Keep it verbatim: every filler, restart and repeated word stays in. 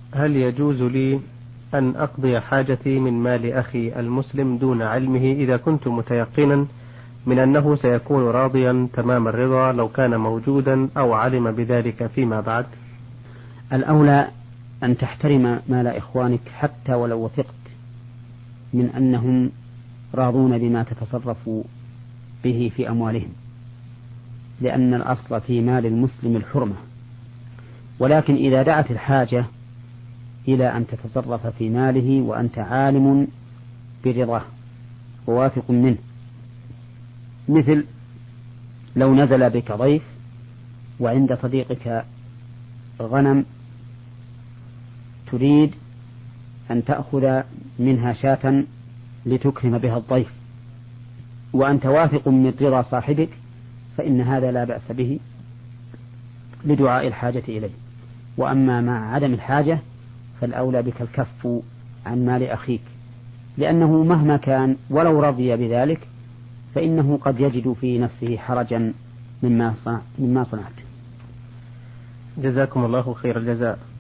هل يجوز لي أن أقضي حاجتي من مال أخي المسلم دون علمه إذا كنت متيقنا من أنه سيكون راضيا تمام الرضا لو كان موجودا أو علم بذلك فيما بعد؟ الأولى أن تحترم مال إخوانك حتى ولو وثقت من أنهم راضون بما تتصرف به في أموالهم، لأن الأصل في مال المسلم الحرمة. ولكن إذا دعت الحاجة إلى أن تتصرف في ماله وأنت عالم برضاه وواثق منه، مثل لو نزل بك ضيف وعند صديقك غنم تريد أن تأخذ منها شاة لتكرم بها الضيف وأنت واثق من رضا صاحبك، فإن هذا لا بأس به لدعاء الحاجة إليه. وأما مع عدم الحاجة فالأولى بك الكف عن مال أخيك، لأنه مهما كان ولو رضي بذلك فإنه قد يجد في نفسه حرجا مما صنعت. جزاكم الله خير الجزاء.